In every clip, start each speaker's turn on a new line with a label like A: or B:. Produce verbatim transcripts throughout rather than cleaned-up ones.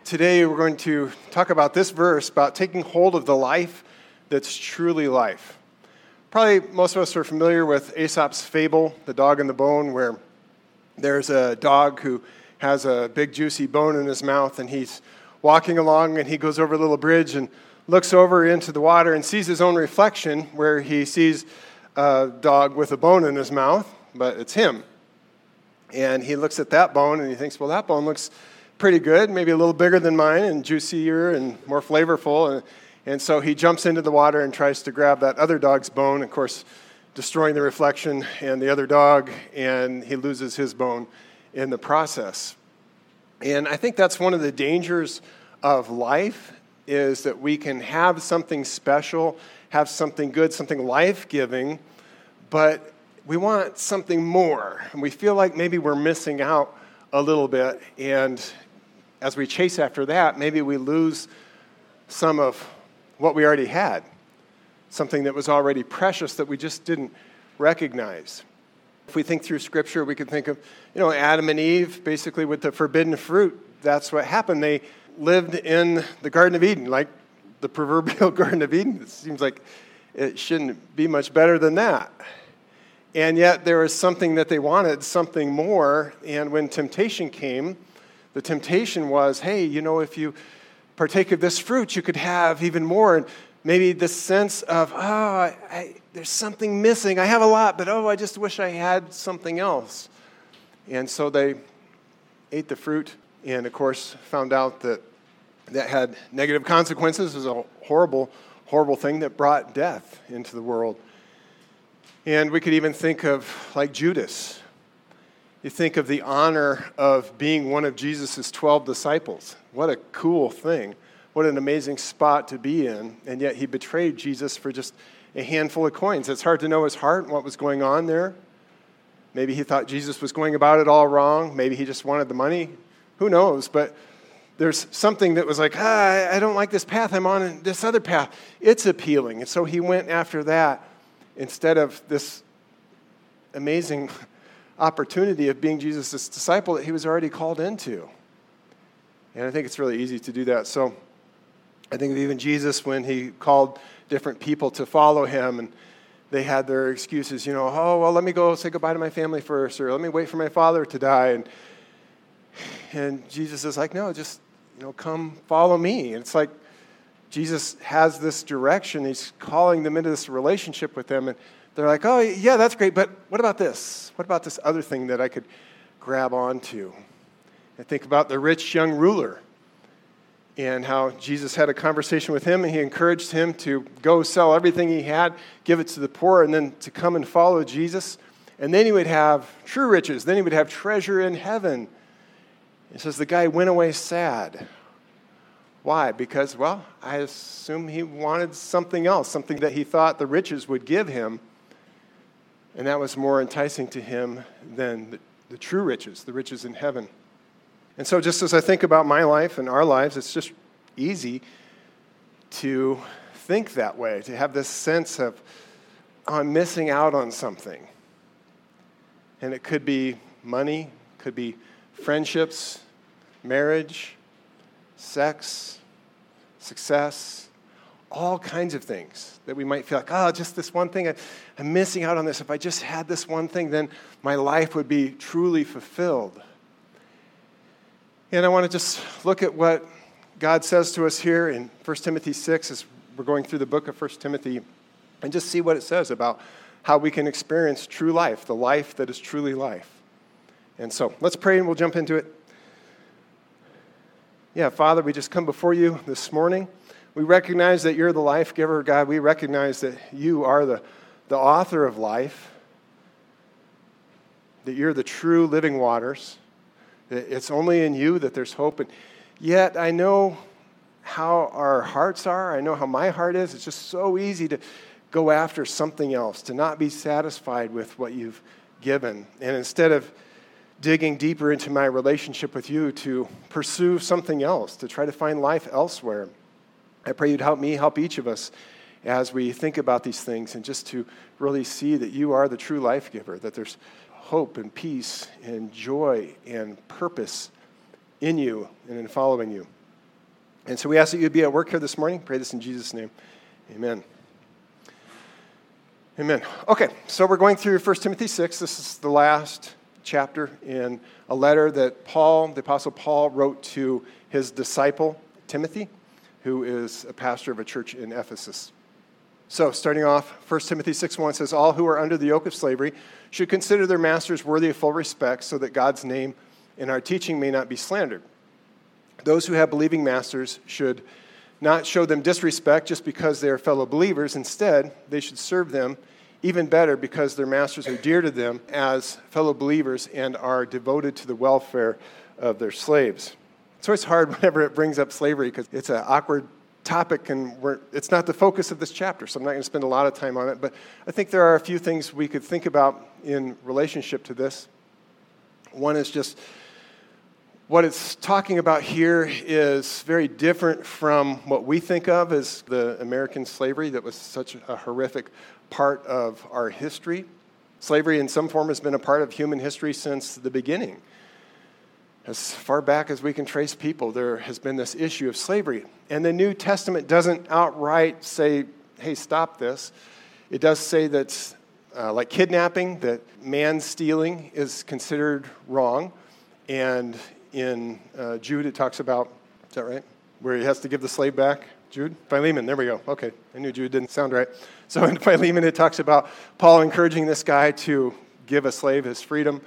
A: today we're going to talk about this verse, about taking hold of the life that's truly life. Probably most of us are familiar with Aesop's fable, The Dog and the Bone, where there's a dog who has a big juicy bone in his mouth, and he's walking along, and he goes over a little bridge and looks over into the water and sees his own reflection, where he sees a dog with a bone in his mouth, but it's him. And he looks at that bone, and he thinks, well, that bone looks pretty good, maybe a little bigger than mine and juicier and more flavorful. And, and so he jumps into the water and tries to grab that other dog's bone, of course, destroying the reflection and the other dog, and he loses his bone in the process. And I think that's one of the dangers of life, is that we can have something special, have something good, something life-giving, but we want something more. And we feel like maybe we're missing out a little bit, and as we chase after that, maybe we lose some of what we already had, something that was already precious that we just didn't recognize. If we think through Scripture, we could think of, you know, Adam and Eve, basically with the forbidden fruit. That's what happened. They lived in the Garden of Eden, like the proverbial Garden of Eden. It seems like it shouldn't be much better than that. And yet there was something that they wanted, something more. And when temptation came, the temptation was, hey, you know, if you partake of this fruit, you could have even more. And maybe this sense of, oh, I, I, there's something missing. I have a lot, but oh, I just wish I had something else. And so they ate the fruit and, of course, found out that that had negative consequences. It was a horrible, horrible thing that brought death into the world. And we could even think of, like, Judas. You think of the honor of being one of Jesus' twelve disciples. What a cool thing. What an amazing spot to be in. And yet he betrayed Jesus for just a handful of coins. It's hard to know his heart and what was going on there. Maybe he thought Jesus was going about it all wrong. Maybe he just wanted the money. Who knows? But there's something that was like, ah, I don't like this path. I'm on this other path. It's appealing. And so he went after that instead of this amazing opportunity of being Jesus' disciple that he was already called into. And I think it's really easy to do that. So I think of even Jesus when he called different people to follow him, and they had their excuses, you know, oh, well, let me go say goodbye to my family first, or let me wait for my father to die. And and Jesus is like, no, just, you know, come follow me. And it's like Jesus has this direction. He's calling them into this relationship with them, and they're like, oh, yeah, that's great, but what about this? What about this other thing that I could grab onto? I think about the rich young ruler and how Jesus had a conversation with him, and he encouraged him to go sell everything he had, give it to the poor, and then to come and follow Jesus. And then he would have true riches. Then he would have treasure in heaven. It says the guy went away sad. Why? Because, well, I assume he wanted something else, something that he thought the riches would give him, and that was more enticing to him than the, the true riches, the riches in heaven. And so just as I think about my life and our lives, it's just easy to think that way, to have this sense of, oh, I'm missing out on something. And it could be money, could be friendships, marriage, sex, success, all kinds of things that we might feel like, oh, just this one thing, I, I'm missing out on this. If I just had this one thing, then my life would be truly fulfilled. And I want to just look at what God says to us here in First Timothy six as we're going through the book of First Timothy, and just see what it says about how we can experience true life, the life that is truly life. And so let's pray and we'll jump into it. Yeah, Father, we just come before you this morning. We recognize that you're the life giver, God. We recognize that you are the, the author of life, that you're the true living waters, that it's only in you that there's hope. And yet I know how our hearts are. I know how my heart is. It's just so easy to go after something else, to not be satisfied with what you've given. And instead of digging deeper into my relationship with you, to pursue something else, to try to find life elsewhere. I pray you'd help me, help each of us as we think about these things, and just to really see that you are the true life giver, that there's hope and peace and joy and purpose in you and in following you. And so we ask that you'd be at work here this morning. Pray this in Jesus' name. Amen. Amen. Okay, so we're going through First Timothy six. This is the last chapter in a letter that Paul, the Apostle Paul, wrote to his disciple, Timothy, who is a pastor of a church in Ephesus. So, starting off, First Timothy six one says, "All who are under the yoke of slavery should consider their masters worthy of full respect, so that God's name in our teaching may not be slandered. Those who have believing masters should not show them disrespect just because they are fellow believers. Instead, they should serve them even better because their masters are dear to them as fellow believers and are devoted to the welfare of their slaves." It's always hard whenever it brings up slavery because it's an awkward topic and we're, it's not the focus of this chapter, so I'm not going to spend a lot of time on it. But I think there are a few things we could think about in relationship to this. One is just what it's talking about here is very different from what we think of as the American slavery that was such a horrific part of our history. Slavery in some form has been a part of human history since the beginning. As far back as we can trace people, there has been this issue of slavery. And the New Testament doesn't outright say, hey, stop this. It does say that, uh, like kidnapping, that man stealing is considered wrong. And in uh, Jude, it talks about, is that right? Where he has to give the slave back. Jude? Philemon, there we go. Okay, I knew Jude didn't sound right. So in Philemon, it talks about Paul encouraging this guy to give a slave his freedom.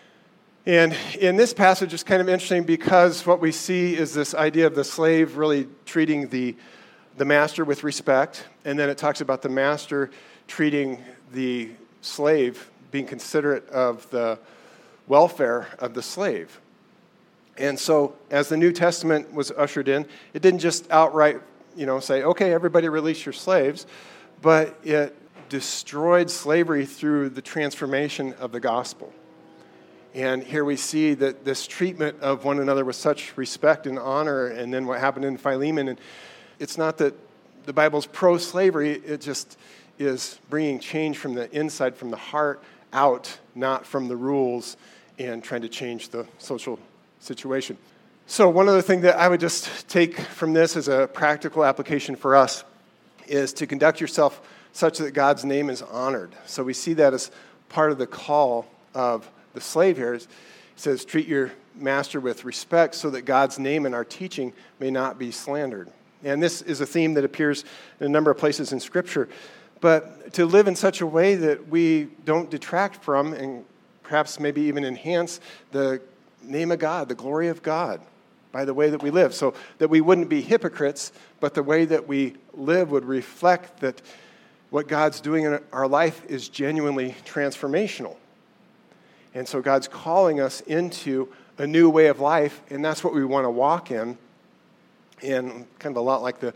A: And in this passage, it's kind of interesting because what we see is this idea of the slave really treating the, the master with respect, and then it talks about the master treating the slave, being considerate of the welfare of the slave. And so, as the New Testament was ushered in, it didn't just outright, you know, say, okay, everybody release your slaves, but it destroyed slavery through the transformation of the gospel. And here we see that this treatment of one another with such respect and honor, and then what happened in Philemon, and it's not that the Bible's pro-slavery, it just is bringing change from the inside, from the heart out, not from the rules, and trying to change the social situation. So one other thing that I would just take from this as a practical application for us is to conduct yourself such that God's name is honored. So we see that as part of the call of the slave here. It says, treat your master with respect so that God's name in our teaching may not be slandered. And this is a theme that appears in a number of places in Scripture. But to live in such a way that we don't detract from and perhaps maybe even enhance the name of God, the glory of God, by the way that we live, so that we wouldn't be hypocrites, but the way that we live would reflect that what God's doing in our life is genuinely transformational. And so God's calling us into a new way of life, and that's what we want to walk in, and kind of a lot like the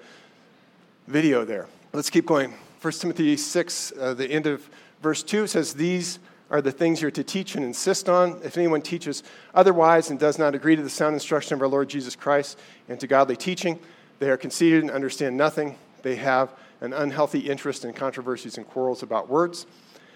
A: video there. Let's keep going. First Timothy six, uh, the end of verse two says, "These are the things you're to teach and insist on. If anyone teaches otherwise and does not agree to the sound instruction of our Lord Jesus Christ and to godly teaching, they are conceited and understand nothing. They have an unhealthy interest in controversies and quarrels about words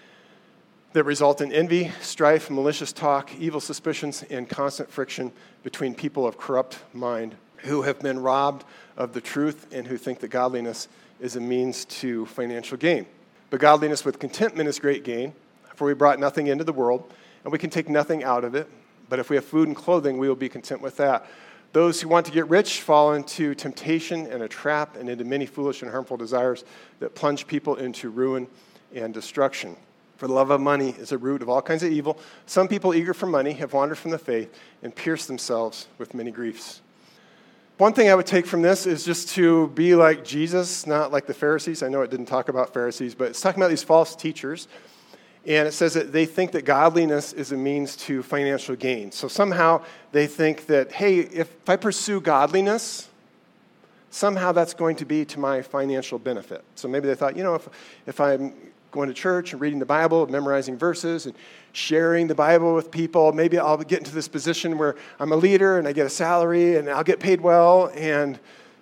A: that result in envy, strife, malicious talk, evil suspicions, and constant friction between people of corrupt mind who have been robbed of the truth and who think that godliness is a means to financial gain. But godliness with contentment is great gain. For we brought nothing into the world, and we can take nothing out of it. But if we have food and clothing, we will be content with that. Those who want to get rich fall into temptation and a trap and into many foolish and harmful desires that plunge people into ruin and destruction. For the love of money is a root of all kinds of evil. Some people eager for money have wandered from the faith and pierced themselves with many griefs." One thing I would take from this is just to be like Jesus, not like the Pharisees. I know it didn't talk about Pharisees, but it's talking about these false teachers. And it says that they think that godliness is a means to financial gain. So somehow they think that, hey, if I pursue godliness, somehow that's going to be to my financial benefit. So maybe they thought, you know, if if I'm going to church and reading the Bible, memorizing verses, and sharing the Bible with people, maybe I'll get into this position where I'm a leader and I get a salary and I'll get paid well, and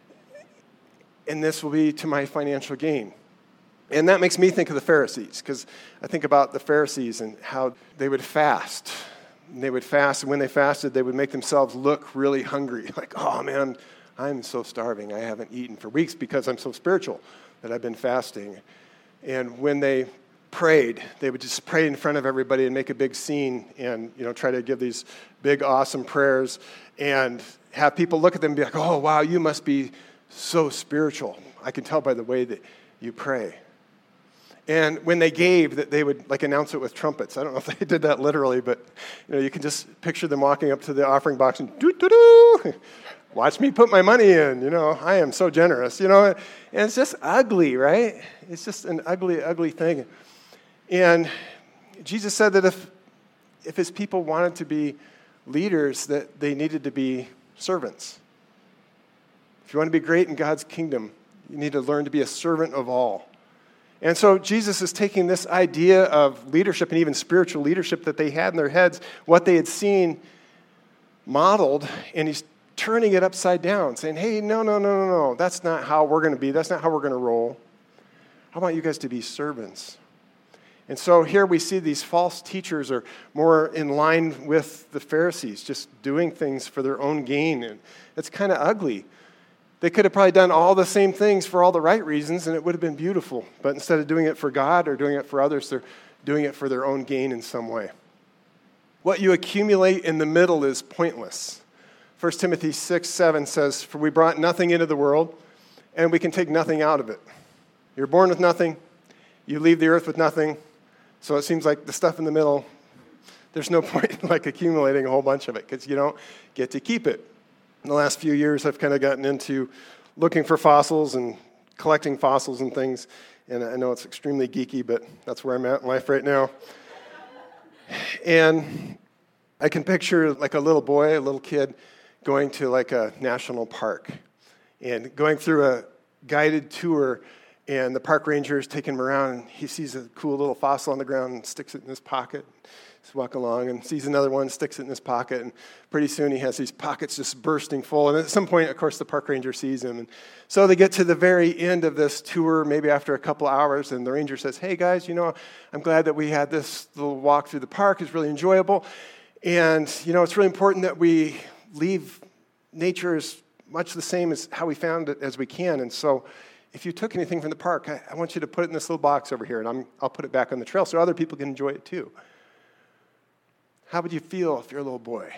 A: and this will be to my financial gain. And that makes me think of the Pharisees, because I think about the Pharisees and how they would fast. And they would fast, and when they fasted, they would make themselves look really hungry. Like, oh, man, I'm I'm so starving. I haven't eaten for weeks because I'm so spiritual that I've been fasting. And when they prayed, they would just pray in front of everybody and make a big scene and, you know, try to give these big, awesome prayers and have people look at them and be like, oh, wow, you must be so spiritual. I can tell by the way that you pray. And when they gave, that they would like announce it with trumpets. I don't know if they did that literally, but you know, you can just picture them walking up to the offering box and doo doo doo. Watch me put my money in. You know, I am so generous. You know, and it's just ugly, right? It's just an ugly, ugly thing. And Jesus said that if if his people wanted to be leaders, that they needed to be servants. If you want to be great in God's kingdom, you need to learn to be a servant of all. And so Jesus is taking this idea of leadership and even spiritual leadership that they had in their heads, what they had seen modeled, and he's turning it upside down, saying, hey, no, no, no, no, no, that's not how we're going to be. That's not how we're going to roll. I want you guys to be servants. And so here we see these false teachers are more in line with the Pharisees, just doing things for their own gain. And it's kind of ugly. They could have probably done all the same things for all the right reasons, and it would have been beautiful. But instead of doing it for God or doing it for others, they're doing it for their own gain in some way. What you accumulate in the middle is pointless. First Timothy six seven says, for we brought nothing into the world, and we can take nothing out of it. You're born with nothing. You leave the earth with nothing. So it seems like the stuff in the middle, there's no point in like accumulating a whole bunch of it because you don't get to keep it. In the last few years, I've kind of gotten into looking for fossils and collecting fossils and things. And I know it's extremely geeky, but that's where I'm at in life right now. And I can picture like a little boy, a little kid, going to like a national park and going through a guided tour, and the park ranger is taking him around, and he sees a cool little fossil on the ground and sticks it in his pocket. He's walking along and sees another one, sticks it in his pocket, and pretty soon he has these pockets just bursting full. And at some point, of course, the park ranger sees him. And so they get to the very end of this tour, maybe after a couple hours, and the ranger says, hey, guys, you know, I'm glad that we had this little walk through the park. It's really enjoyable. And, you know, it's really important that we leave nature as much the same as how we found it as we can. And so if you took anything from the park, I, I want you to put it in this little box over here, and I'm, I'll put it back on the trail so other people can enjoy it too. How would you feel if you're a little boy?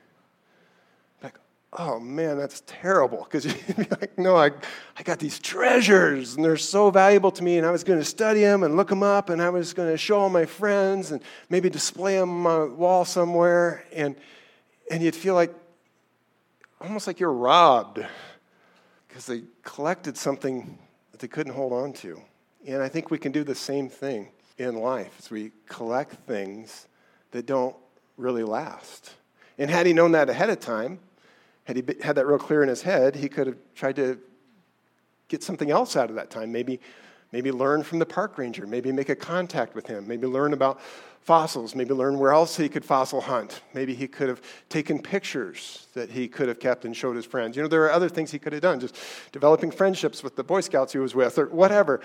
A: Like, oh man, that's terrible. Because you'd be like, no, I, I got these treasures, and they're so valuable to me, and I was going to study them and look them up, and I was going to show all my friends and maybe display them on a wall somewhere, and and you'd feel like, almost like you're robbed because they collected something that they couldn't hold on to. And I think we can do the same thing in life as we collect things that don't really last. And had he known that ahead of time, had he had that real clear in his head, he could have tried to get something else out of that time. Maybe, maybe learn from the park ranger. Maybe make a contact with him. Maybe learn about fossils. Maybe learn where else he could fossil hunt. Maybe he could have taken pictures that he could have kept and showed his friends. You know, there are other things he could have done, just developing friendships with the Boy Scouts he was with or whatever.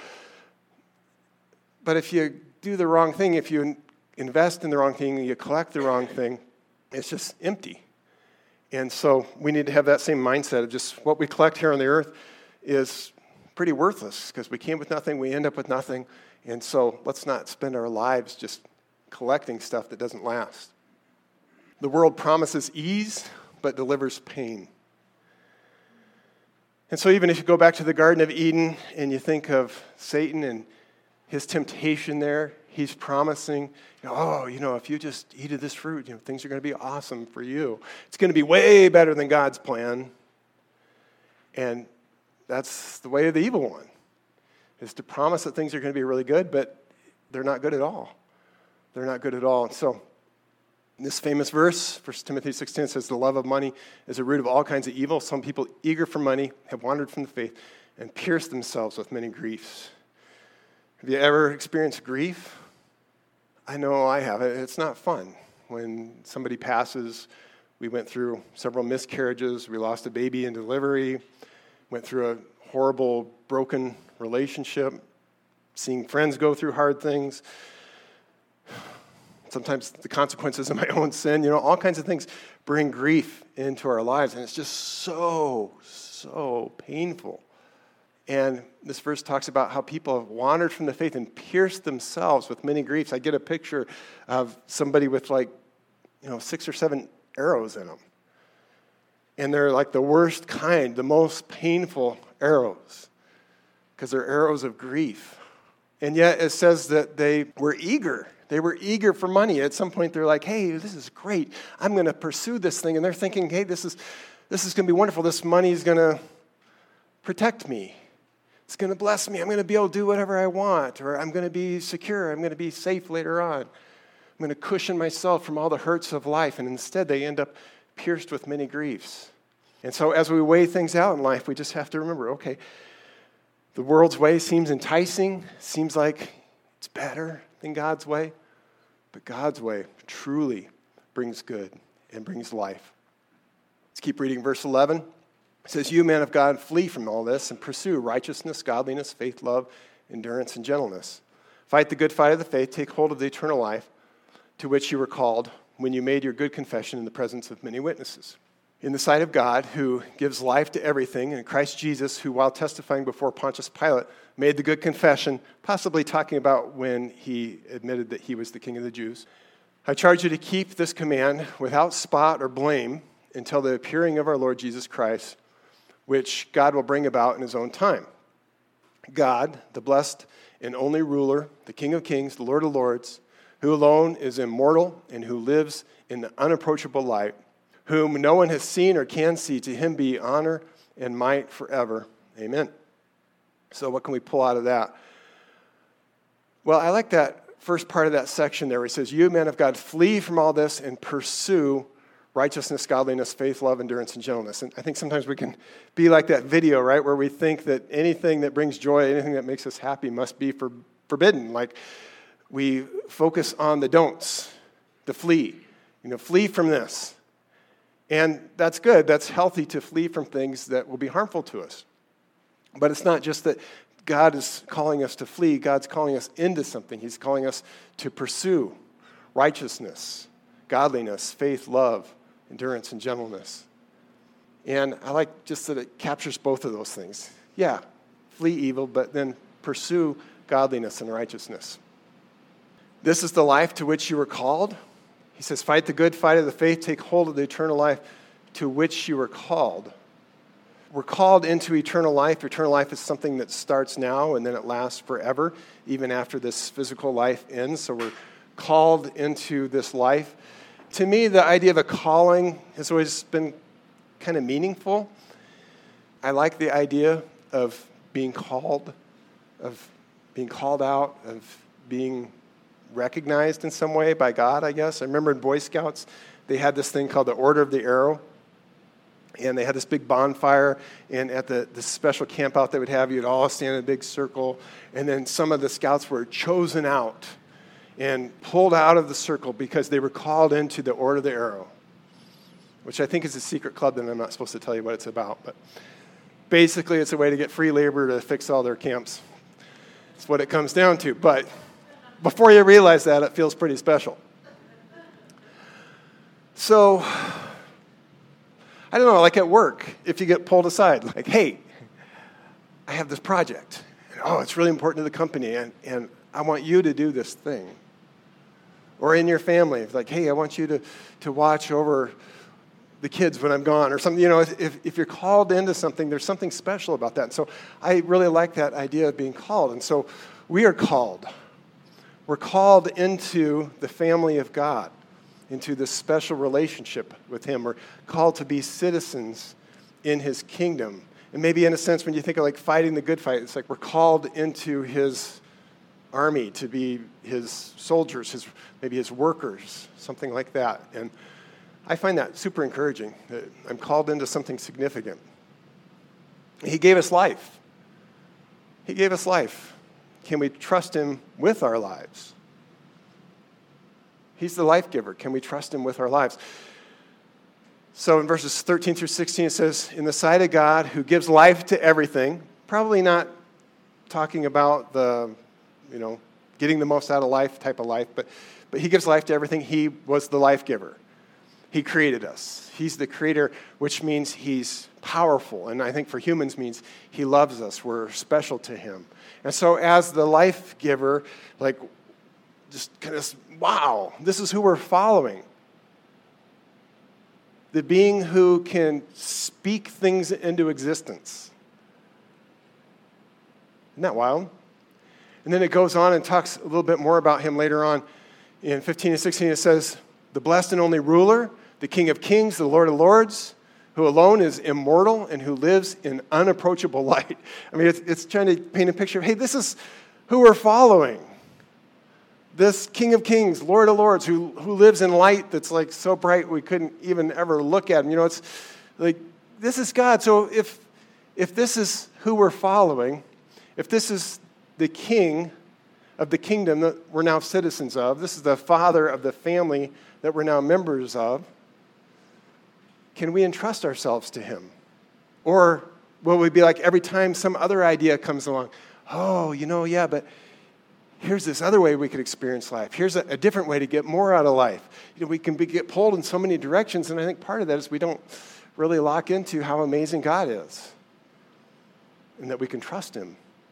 A: But if you do the wrong thing, if you invest in the wrong thing, you collect the wrong thing, it's just empty. And so we need to have that same mindset of just what we collect here on the earth is pretty worthless because we came with nothing, we end up with nothing. And so let's not spend our lives just collecting stuff that doesn't last. The world promises ease, but delivers pain. And so even if you go back to the Garden of Eden and you think of Satan and his temptation there, he's promising, you know, oh, you know, if you just eat of this fruit, you know, things are going to be awesome for you. It's going to be way better than God's plan. And that's the way of the evil one, is to promise that things are going to be really good, but they're not good at all. They're not good at all. And so this famous verse, First Timothy six ten, says, the love of money is a root of all kinds of evil. Some people eager for money have wandered from the faith and pierced themselves with many griefs. Have you ever experienced grief? I know I have. It's not fun. When somebody passes, we went through several miscarriages. We lost a baby in delivery, went through a horrible, broken relationship, seeing friends go through hard things. sometimes the consequences of my own sin, you know, all kinds of things bring grief into our lives, and it's just so, so painful. And this verse talks about how people have wandered from the faith and pierced themselves with many griefs. I get a picture of somebody with like, you know, six or seven arrows in them. And they're like the worst kind, the most painful arrows, because they're arrows of grief. And yet it says that they were eager. They were eager for money. At some point they're like, hey, this is great. I'm going to pursue this thing. And they're thinking, hey, this is this is going to be wonderful. This money is going to protect me. It's going to bless me. I'm going to be able to do whatever I want, or I'm going to be secure. I'm going to be safe later on. I'm going to cushion myself from all the hurts of life. And instead, they end up pierced with many griefs. And so as we weigh things out in life, we just have to remember, okay, the world's way seems enticing, seems like it's better than God's way, but God's way truly brings good and brings life. Let's keep reading verse eleven. It says, you, man of God, flee from all this and pursue righteousness, godliness, faith, love, endurance, and gentleness. Fight the good fight of the faith. Take hold of the eternal life to which you were called when you made your good confession in the presence of many witnesses. In the sight of God, who gives life to everything, and Christ Jesus, who, while testifying before Pontius Pilate, made the good confession, possibly talking about when he admitted that he was the king of the Jews. I charge you to keep this command without spot or blame until the appearing of our Lord Jesus Christ, which God will bring about in his own time. God, the blessed and only ruler, the King of kings, the Lord of lords, who alone is immortal and who lives in the unapproachable light, whom no one has seen or can see, to him be honor and might forever. Amen. So what can we pull out of that? Well, I like that first part of that section there where it says, you, men of God, flee from all this and pursue righteousness, godliness, faith, love, endurance, and gentleness. And I think sometimes we can be like that video, right, where we think that anything that brings joy, anything that makes us happy must be for, forbidden. Like we focus on the don'ts, the flee. You know, flee from this. And that's good. That's healthy to flee from things that will be harmful to us. But it's not just that God is calling us to flee. God's calling us into something. He's calling us to pursue righteousness, godliness, faith, love, endurance, and gentleness. And I like just that it captures both of those things. Yeah, flee evil, but then pursue godliness and righteousness. This is the life to which you were called. He says, fight the good fight of the faith, take hold of the eternal life to which you were called. We're called into eternal life. Eternal life is something that starts now and then it lasts forever, even after this physical life ends. So we're called into this life. To me, the idea of a calling has always been kind of meaningful. I like the idea of being called, of being called out, of being recognized in some way by God, I guess. I remember in Boy Scouts, they had this thing called the Order of the Arrow. And they had this big bonfire, and at the, the special camp out they would have, you'd all stand in a big circle, and then some of the scouts were chosen out and pulled out of the circle because they were called into the Order of the Arrow, which I think is a secret club that I'm not supposed to tell you what it's about. But basically, it's a way to get free labor to fix all their camps. That's what it comes down to. But before you realize that, it feels pretty special. So, I don't know, like at work, if you get pulled aside, like, hey, I have this project. And, oh, it's really important to the company, and, and I want you to do this thing. Or in your family, it's like, hey, I want you to, to watch over the kids when I'm gone, or something. You know, if, if you're called into something, there's something special about that. And so I really like that idea of being called. And so we are called. We're called into the family of God, into this special relationship with him. We're called to be citizens in his kingdom. And maybe in a sense, when you think of like fighting the good fight, it's like we're called into his army to be his soldiers, his maybe his workers, something like that. And I find that super encouraging, that I'm called into something significant. He gave us life. He gave us life. Can we trust him with our lives? He's the life giver. Can we trust him with our lives? So in verses thirteen through sixteen, it says, in the sight of God who gives life to everything, probably not talking about the, you know, getting the most out of life type of life, but, but he gives life to everything. He was the life giver. He created us. He's the creator, which means he's powerful. And I think for humans means he loves us. We're special to him. And so as the life giver, like, just kind of, wow, this is who we're following. The being who can speak things into existence. Isn't that wild? And then it goes on and talks a little bit more about him later on. In fifteen and sixteen, it says, the blessed and only ruler, the King of kings, the Lord of lords, who alone is immortal and who lives in unapproachable light. I mean, it's, it's trying to paint a picture of, hey, this is who we're following. This King of kings, Lord of lords, who, who lives in light that's like so bright we couldn't even ever look at him. You know, it's like, this is God. So if if this is who we're following, if this is the king of the kingdom that we're now citizens of, this is the father of the family that we're now members of, can we entrust ourselves to him? Or will we be like every time some other idea comes along, oh, you know, yeah, but here's this other way we could experience life. Here's a, a different way to get more out of life. You know, we can be, get pulled in so many directions, and I think part of that is we don't really lock into how amazing God is and that we can trust him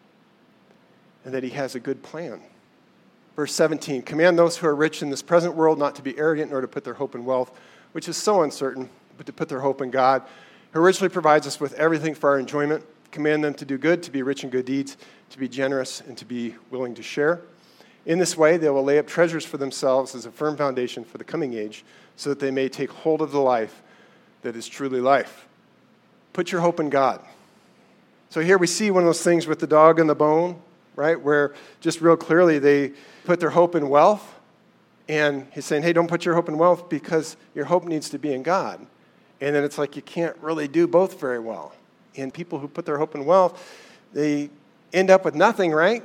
A: and that he has a good plan. Verse seventeen, command those who are rich in this present world not to be arrogant nor to put their hope in wealth, which is so uncertain, but to put their hope in God, who richly provides us with everything for our enjoyment. Command them to do good, to be rich in good deeds, to be generous, and to be willing to share. In this way, they will lay up treasures for themselves as a firm foundation for the coming age, so that they may take hold of the life that is truly life. Put your hope in God. So here we see one of those things with the dog and the bone, right, where just real clearly they put their hope in wealth, and he's saying, hey, don't put your hope in wealth because your hope needs to be in God. And then it's like you can't really do both very well. And people who put their hope in wealth, they end up with nothing, right?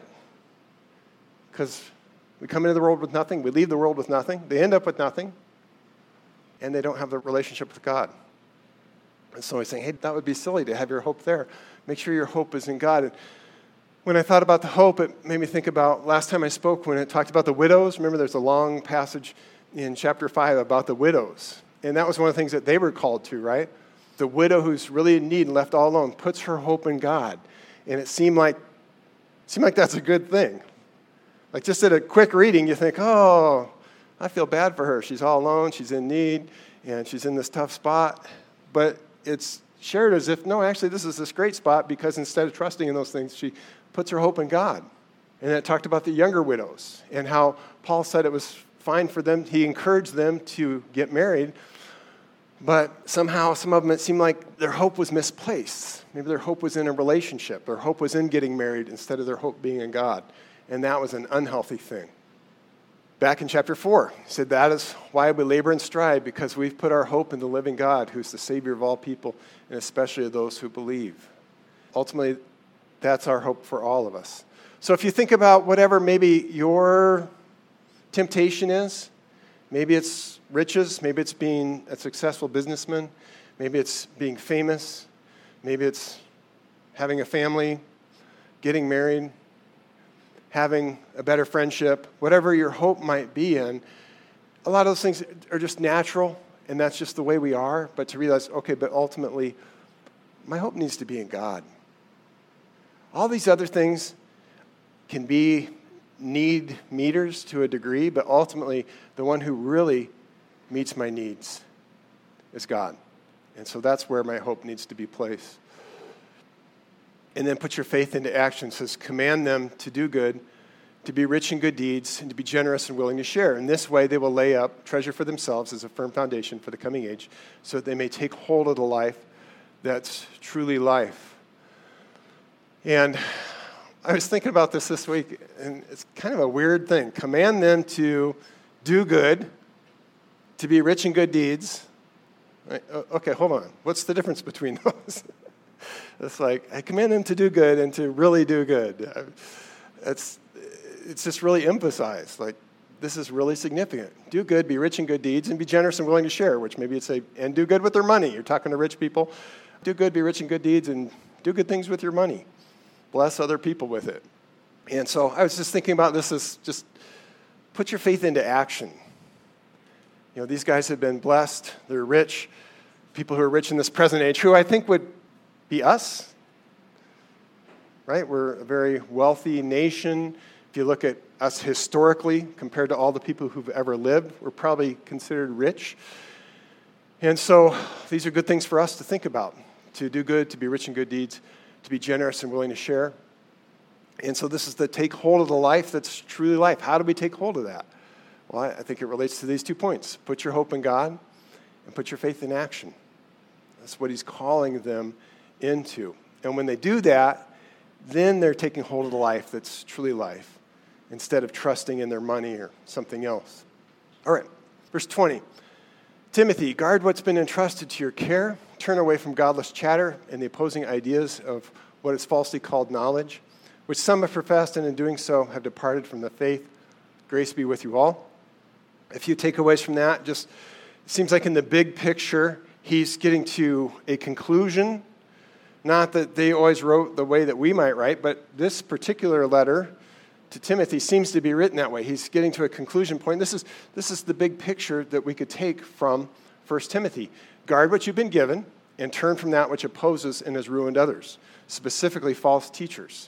A: Because we come into the world with nothing. We leave the world with nothing. They end up with nothing. And they don't have the relationship with God. And so he's saying, hey, that would be silly to have your hope there. Make sure your hope is in God. And when I thought about the hope, it made me think about last time I spoke when it talked about the widows. Remember, there's a long passage in chapter five about the widows. And that was one of the things that they were called to, right? The widow who's really in need and left all alone puts her hope in God. And it seemed like, seemed like that's a good thing. Like just at a quick reading, you think, oh, I feel bad for her. She's all alone, she's in need, and she's in this tough spot. But it's shared as if, no, actually, this is this great spot because instead of trusting in those things, she puts her hope in God. And it talked about the younger widows and how Paul said it was fine for them. He encouraged them to get married. But somehow, some of them, it seemed like their hope was misplaced. Maybe their hope was in a relationship. Their hope was in getting married instead of their hope being in God. And that was an unhealthy thing. Back in chapter four, he said, that is why we labor and strive, because we've put our hope in the living God, who's the Savior of all people, and especially of those who believe. Ultimately, that's our hope for all of us. So if you think about whatever maybe your temptation is, maybe it's riches, maybe it's being a successful businessman, maybe it's being famous, maybe it's having a family, getting married, having a better friendship, whatever your hope might be in, a lot of those things are just natural, and that's just the way we are, but to realize, okay, but ultimately, my hope needs to be in God. All these other things can be need meters to a degree, but ultimately, the one who really meets my needs is God. And so that's where my hope needs to be placed. And then put your faith into action. It says, command them to do good, to be rich in good deeds, and to be generous and willing to share. In this way, they will lay up treasure for themselves as a firm foundation for the coming age, so that they may take hold of the life that's truly life. And I was thinking about this this week, and it's kind of a weird thing. Command them to do good, to be rich in good deeds. Okay, hold on. What's the difference between those? It's like, I command them to do good and to really do good. It's, it's just really emphasized. Like, this is really significant. Do good, be rich in good deeds, and be generous and willing to share, which maybe it's say, and do good with their money. You're talking to rich people. Do good, be rich in good deeds, and do good things with your money. Bless other people with it. And so I was just thinking about this as just put your faith into action. You know, these guys have been blessed. They're rich. People who are rich in this present age, who I think would be us, right? We're a very wealthy nation. If you look at us historically, compared to all the people who've ever lived, we're probably considered rich. And so these are good things for us to think about, to do good, to be rich in good deeds, to be generous and willing to share. And so this is the take hold of the life that's truly life. How do we take hold of that? Well, I think it relates to these two points. Put your hope in God and put your faith in action. That's what he's calling them into. And when they do that, then they're taking hold of the life that's truly life, instead of trusting in their money or something else. All right, verse twenty. Timothy, guard what's been entrusted to your care. Turn away from godless chatter and the opposing ideas of what is falsely called knowledge, which some have professed and in doing so have departed from the faith. Grace be with you all. A few takeaways from that. Just it seems like in the big picture, he's getting to a conclusion. Not that they always wrote the way that we might write, but this particular letter to Timothy seems to be written that way. He's getting to a conclusion point. This is, this is the big picture that we could take from First Timothy. Guard what you've been given and turn from that which opposes and has ruined others, specifically false teachers.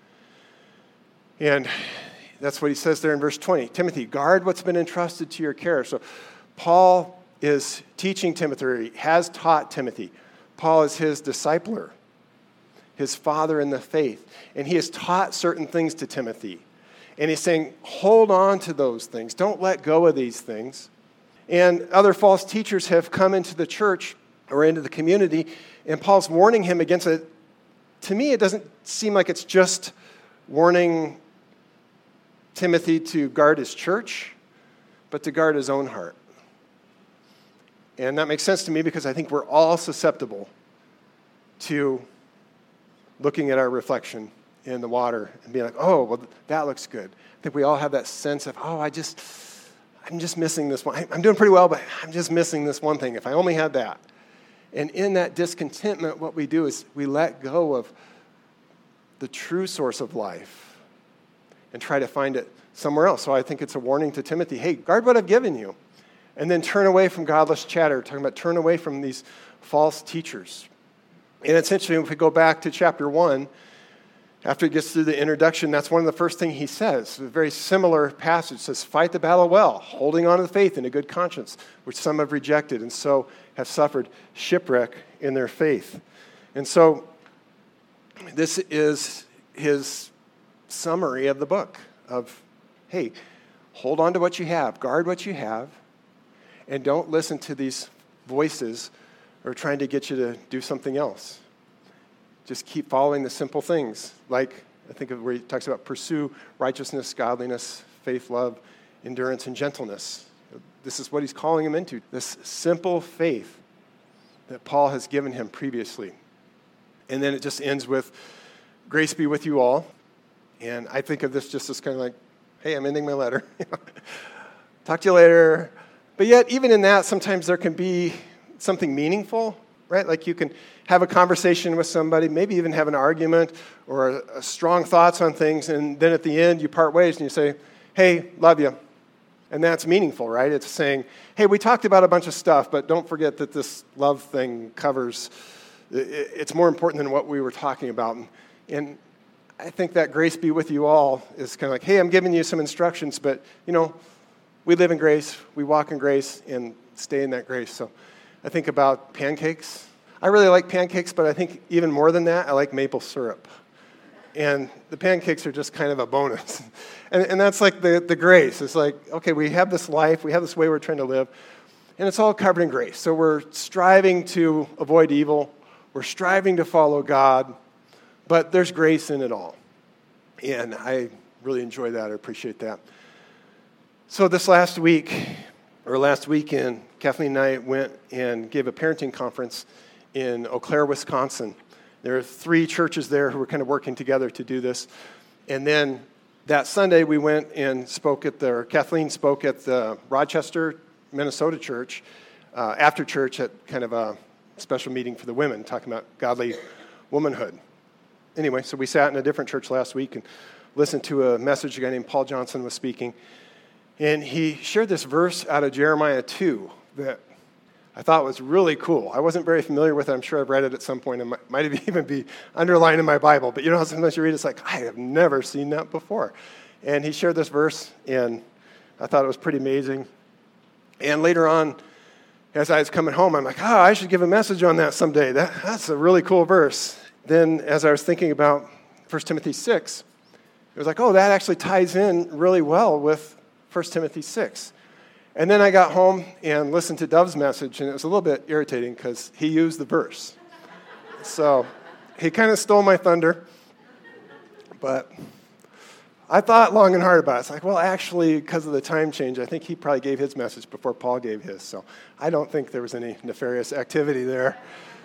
A: And that's what he says there in verse twenty. Timothy, guard what's been entrusted to your care. So Paul is teaching Timothy, or he has taught Timothy. Paul is his discipler, his father in the faith. And he has taught certain things to Timothy. And he's saying, hold on to those things. Don't let go of these things. And other false teachers have come into the church or into the community, and Paul's warning him against it. To me, it doesn't seem like it's just warning Timothy to guard his church, but to guard his own heart. And that makes sense to me because I think we're all susceptible to looking at our reflection in the water and being like, oh, well, that looks good. I think we all have that sense of, oh, I just, I'm just missing this one. I'm doing pretty well, but I'm just missing this one thing. If I only had that. And in that discontentment, what we do is we let go of the true source of life and try to find it somewhere else. So I think it's a warning to Timothy, hey, guard what I've given you. And then turn away from godless chatter, talking about turn away from these false teachers. And essentially, if we go back to chapter one, after he gets through the introduction, that's one of the first things he says. A very similar passage says, fight the battle well, holding on to the faith in a good conscience, which some have rejected and so have suffered shipwreck in their faith. And so this is his summary of the book of, hey, hold on to what you have, guard what you have, and don't listen to these voices or trying to get you to do something else. Just keep following the simple things, like I think of where he talks about pursue righteousness, godliness, faith, love, endurance, and gentleness. This is what he's calling him into, this simple faith that Paul has given him previously. And then it just ends with, grace be with you all. And I think of this just as kind of like, hey, I'm ending my letter. Talk to you later. But yet, even in that, sometimes there can be something meaningful, right? Like you can have a conversation with somebody, maybe even have an argument or a, a strong thoughts on things, and then at the end you part ways and you say, hey, love you. And that's meaningful, right? It's saying, hey, we talked about a bunch of stuff, but don't forget that this love thing covers, it's more important than what we were talking about. And I think that grace be with you all is kind of like, hey, I'm giving you some instructions, but, you know, we live in grace, we walk in grace, and stay in that grace. So I think about pancakes. I really like pancakes, but I think even more than that, I like maple syrup. And the pancakes are just kind of a bonus. And, and that's like the, the grace. It's like, okay, we have this life, we have this way we're trying to live, and it's all covered in grace. So we're striving to avoid evil. We're striving to follow God, but there's grace in it all. And I really enjoy that. I appreciate that. So this last week, or last weekend, Kathleen and I went and gave a parenting conference in Eau Claire, Wisconsin. There are three churches there who were kind of working together to do this. And then that Sunday, we went and spoke at the, or Kathleen spoke at the Rochester, Minnesota church, uh, after church at kind of a special meeting for the women, talking about godly womanhood. Anyway, so we sat in a different church last week, and listened to a message a guy named Paul Johnson was speaking, and he shared this verse out of Jeremiah two that I thought was really cool. I wasn't very familiar with it. I'm sure I've read it at some point. It might, might have even be underlined in my Bible. But you know how sometimes you read it, it's like, I have never seen that before. And he shared this verse, and I thought it was pretty amazing. And later on, as I was coming home, I'm like, oh, I should give a message on that someday. That, that's a really cool verse. Then as I was thinking about First Timothy six, it was like, oh, that actually ties in really well with First Timothy six. And then I got home and listened to Dove's message, and it was a little bit irritating because he used the verse. So he kind of stole my thunder, but I thought long and hard about it. It's like, well, actually, because of the time change, I think he probably gave his message before Paul gave his, so I don't think there was any nefarious activity there.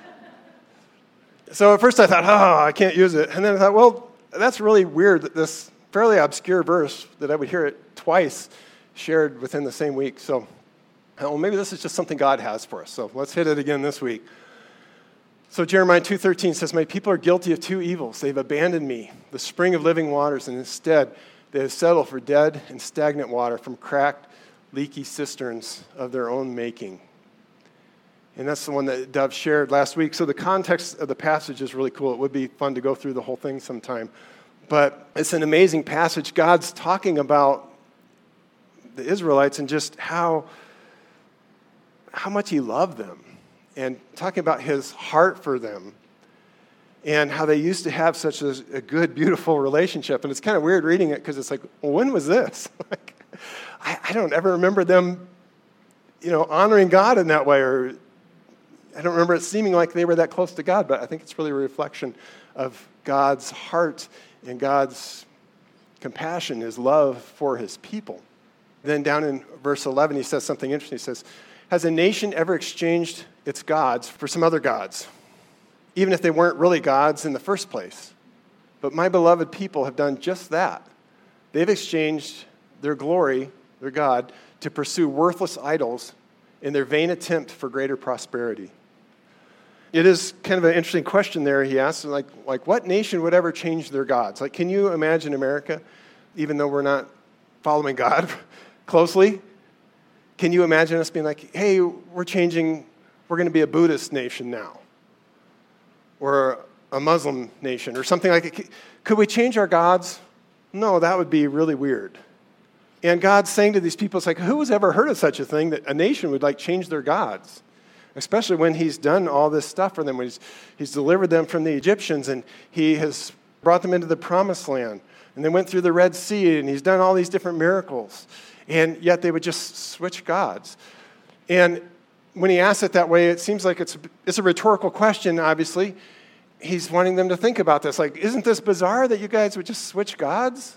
A: So at first I thought, oh, I can't use it. And then I thought, well, that's really weird that this fairly obscure verse, that I would hear it twice, shared within the same week. So, well, maybe this is just something God has for us. So let's hit it again this week. So Jeremiah two thirteen says, my people are guilty of two evils. They've abandoned me, the spring of living waters, and instead they have settled for dead and stagnant water from cracked, leaky cisterns of their own making. And that's the one that Dove shared last week. So the context of the passage is really cool. It would be fun to go through the whole thing sometime. But it's an amazing passage. God's talking about the Israelites and just how, how much he loved them, and talking about his heart for them, and how they used to have such a, a good, beautiful relationship. And it's kind of weird reading it because it's like, well, when was this? like, I, I don't ever remember them, you know, honoring God in that way, or I don't remember it seeming like they were that close to God, but I think it's really a reflection of God's heart and God's compassion, his love for his people. Then down in verse eleven, he says something interesting. He says, has a nation ever exchanged its gods for some other gods, even if they weren't really gods in the first place? But my beloved people have done just that. They've exchanged their glory, their God, to pursue worthless idols in their vain attempt for greater prosperity. It is kind of an interesting question there, he asks, like, like what nation would ever change their gods? Like, can you imagine America, even though we're not following God closely? Can you imagine us being like, hey, we're changing, we're going to be a Buddhist nation now, or a Muslim nation, or something like that? Could we change our gods? No, that would be really weird. And God's saying to these people, it's like, who has ever heard of such a thing, that a nation would like change their gods? Especially when he's done all this stuff for them, when he's, he's delivered them from the Egyptians, and he has brought them into the promised land, and they went through the Red Sea, and he's done all these different miracles. And yet they would just switch gods. And when he asks it that way, it seems like it's, it's a rhetorical question, obviously. He's wanting them to think about this. Like, isn't this bizarre that you guys would just switch gods?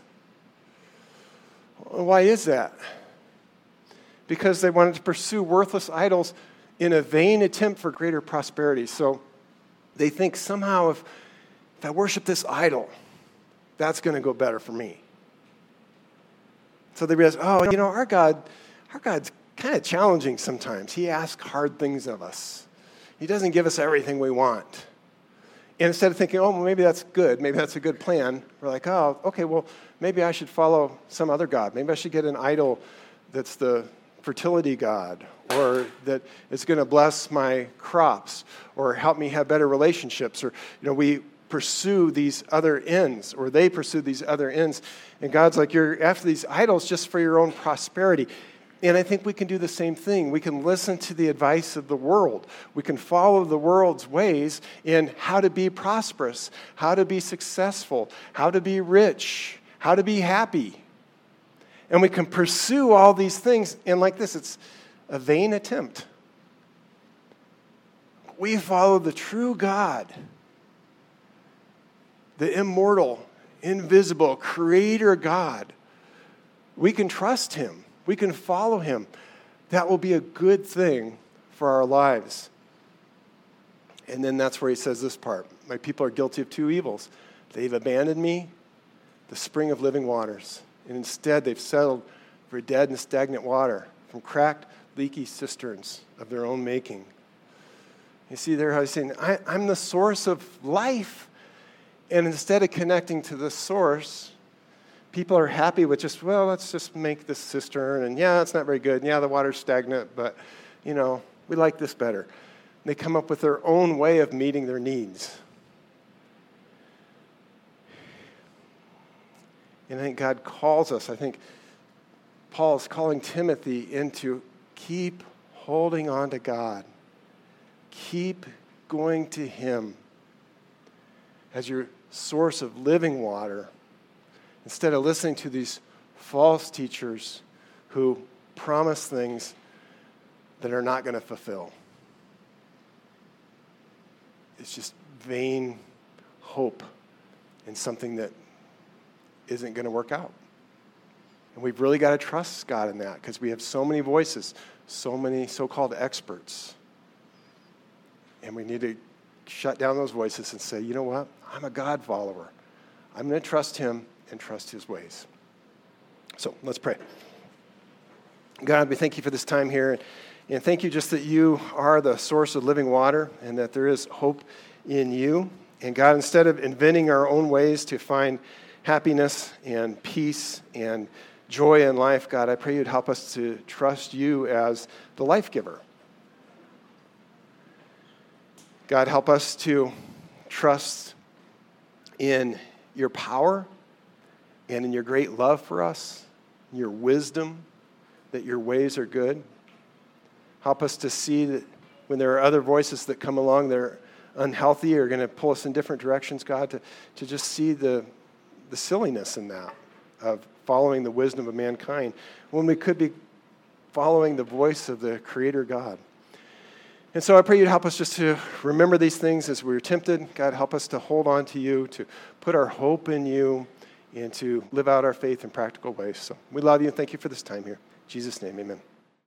A: Why is that? Because they wanted to pursue worthless idols in a vain attempt for greater prosperity. So they think somehow if, if I worship this idol, that's going to go better for me. So they realize, oh, you know, our God, our God's kind of challenging sometimes. He asks hard things of us. He doesn't give us everything we want. And instead of thinking, oh, well, maybe that's good, maybe that's a good plan, we're like, oh, okay, well, maybe I should follow some other god. Maybe I should get an idol that's the fertility god, or that is going to bless my crops, or help me have better relationships, or, you know, we pursue these other ends, or they pursue these other ends. And God's like, you're after these idols just for your own prosperity. And I think we can do the same thing. We can listen to the advice of the world. We can follow the world's ways in how to be prosperous, how to be successful, how to be rich, how to be happy. And we can pursue all these things. And like this, it's a vain attempt. We follow the true God, the immortal, invisible, creator God. We can trust him. We can follow him. That will be a good thing for our lives. And then that's where he says this part. My people are guilty of two evils. They've abandoned me, the spring of living waters. And instead they've settled for dead and stagnant water from cracked, leaky cisterns of their own making. You see there how he's saying, I, I'm the source of life. And instead of connecting to the source, people are happy with just, well, let's just make this cistern, and yeah, it's not very good, and yeah, the water's stagnant, but, you know, we like this better. They come up with their own way of meeting their needs. And I think God calls us, I think Paul is calling Timothy into keep holding on to God. Keep going to Him as your source of living water, instead of listening to these false teachers who promise things that are not going to fulfill. It's just vain hope in something that isn't going to work out. And we've really got to trust God in that, because we have so many voices, so many so-called experts. And we need to shut down those voices and say, you know what? I'm a God follower. I'm going to trust Him and trust His ways. So let's pray. God, we thank You for this time here. And thank You just that You are the source of living water and that there is hope in You. And God, instead of inventing our own ways to find happiness and peace and joy in life, God, I pray You'd help us to trust You as the life giver. God, help us to trust in Your power and in Your great love for us, Your wisdom, that Your ways are good. Help us to see that when there are other voices that come along that are unhealthy or going to pull us in different directions, God, to, to just see the, the silliness in that, of following the wisdom of mankind, when we could be following the voice of the Creator God. And so I pray You'd help us just to remember these things as we're tempted. God, help us to hold on to You, to put our hope in You, and to live out our faith in practical ways. So we love You and thank You for this time here. In Jesus' name, amen.